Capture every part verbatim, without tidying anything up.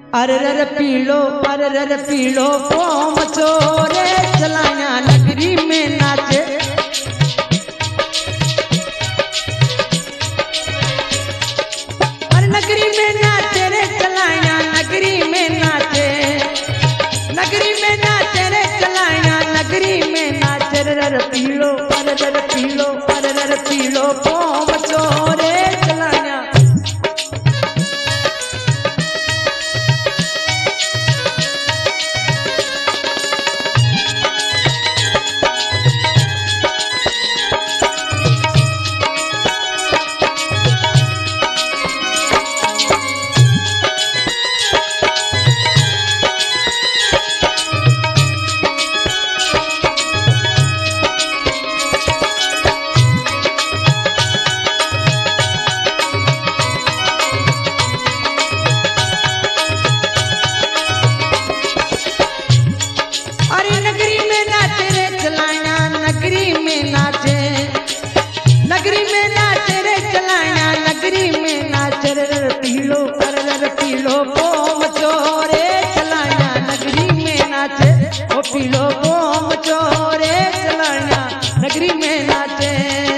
अरे रर पीलो अरे रर पीलो पोम चोरे चलाया नगरी में नाचे। अरे नगरी में नाचे रे चलाया नगरी में नाचे, नगरी में नाचे रे चलाया नगरी में नाचे। रर पीलो अरे रर पीलो अरे रर पीलो पोम चोरे चलाया। पीलो पोम चोरे चलाया नगरी में नाचे।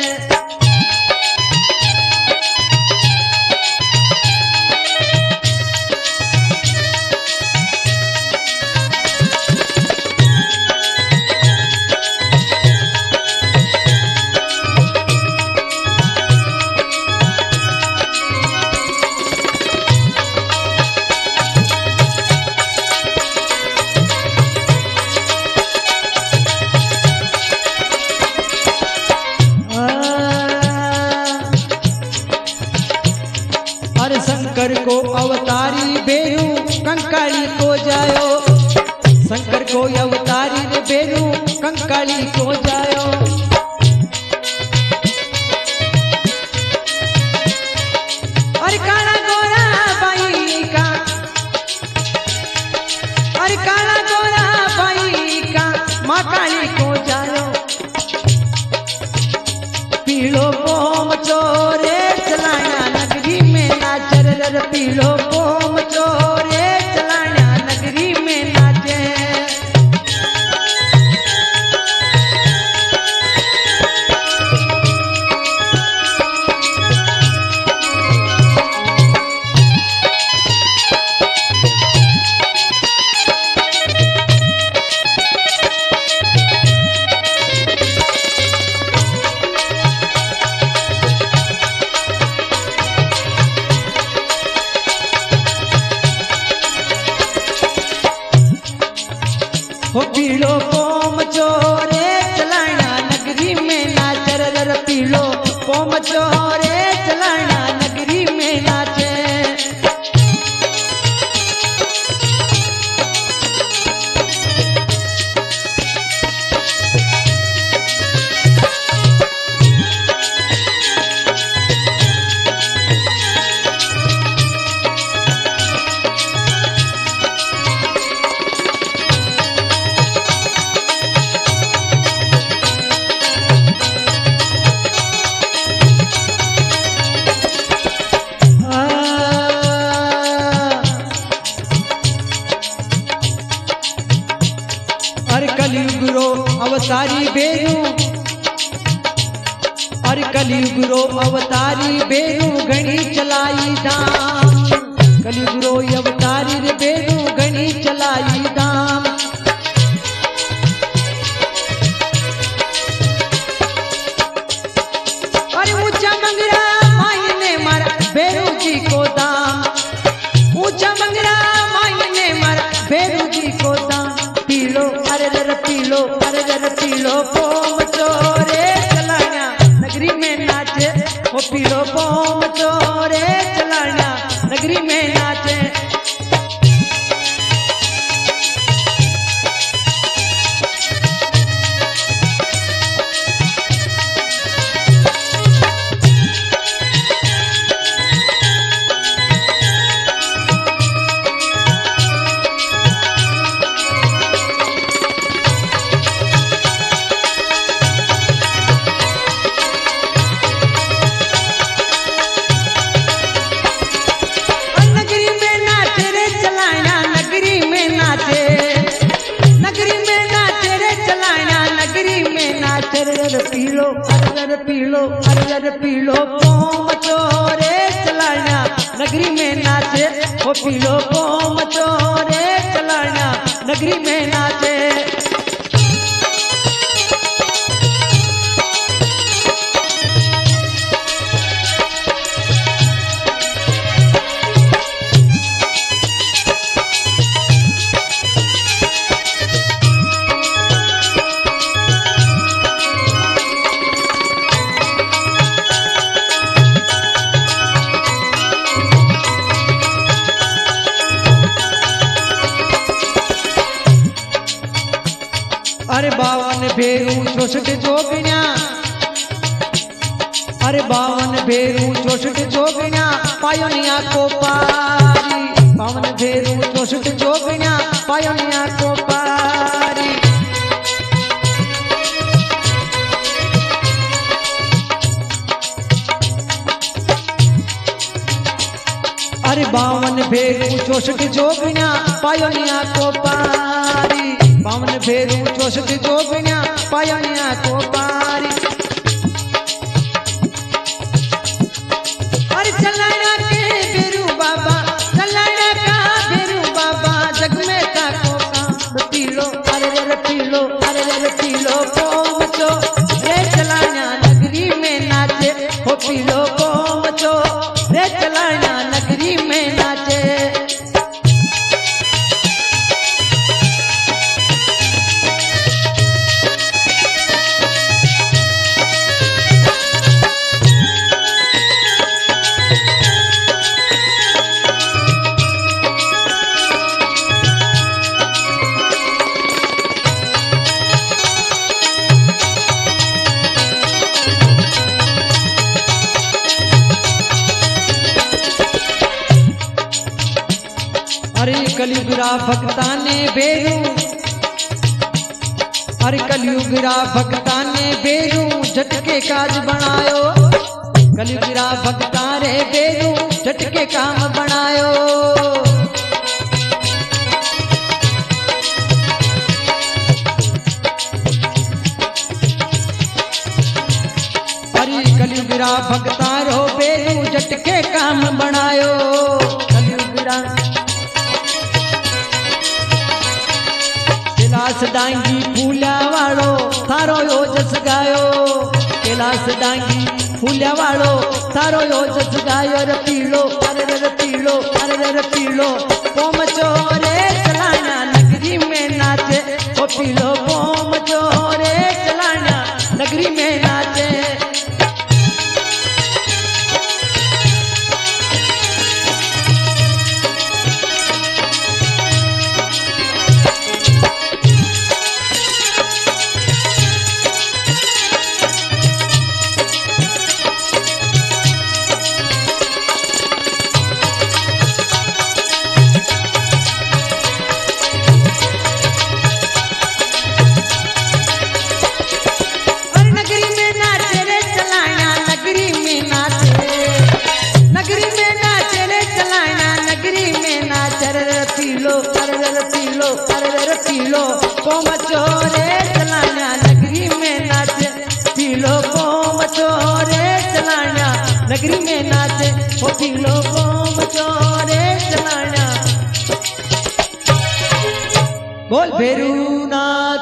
शंकर को अवतारी बेरू कंकाली को जायो, शंकर को अवतारी रे बेरू कंकाली को जायो। अरे काला गोरा बाई का, अरे काला गोरा बाई का माँ काली को जायो। पीलो पोम चोरे चलाया नगरी में नाचे। रर पीलो पोम चोरे चलाया नगरी में नाचे। हो पीलो पोम चोरे चलाया नगरी में नाचे। रर पीलो पोम चोरे चलाया नगरी में नाचे। कलियुगरो अवतारी बेरू, अरे कलियुगरो अवतारी बेरू घणी चलाई दाम। कलियुगरो अवतारी रे बेरू घणी चलाई दाम। अरे ऊंचा मंगरा मायने मारा बेरू जी को दाम, ऊंचा मंगरा मायने मारा बेरू जी को दाम। पीलो अरे रर पीलो अरे रर पीलो पोम चोरे चलाया नगरी में नाचे। हो पीलो पोम चोरे चलाया नगरी में नाचे। नगरी में नाचे पीलो पोम चोरे चलाना नगरी में नाचे ओ पीलो पोम चोरे चलाना नगरी में नाचे। अरे बावन भेरू चौसठ जोगिना अरे बावन भेरू चौसठ जोगिना पायोनिया को पारी बावन भेरू चौसठ जोगिना पायोनिया को पारी। अरे बावन भेरू चौसठ जोगिना पायोनिया को पारी बावन भेरू चौसठ जोगिना पायोनिया को पारी। अरे चलाना के भेरू बाबा चलाना का भेरू बाबा जग में ताको का पीलो अरे रे पीलो अरे रे पीलो पोम चो रे चलाना नगरी में नाचे हो पीलो पोम चो रे चलाना नगरी में नाचे। अरे कलयुगरा भक्ता ने बेरू अरे कलयुगरा भक्ता ने बेरू झटके काज बनायो कलयुगरा भक्ता रे बेरू झटके काम बनायो। अरे कलयुगरा भक्ता रो बेरू झटके काम बनायो कलयुगरा कैलाश डांगी फूल्या वालो थारो यो जस गायो कैलाश डांगी फूल्या वालो थारो यो जस गायो रे पीलो अरे रे पीलो अरे रे पीलो पोम चोरे चलाना नगरी में नाचे ओ पीलो पोम चोरे चलाना नगरी में नाचे। पीलो अरे पीलो अरे पीलो पोम चोरे चलाना नगरी में नाचे पीलो पोम चोरे चलाना नगरी में नाचे ओ पीलो पोम चोरे चलाना बोल भेरू नाथ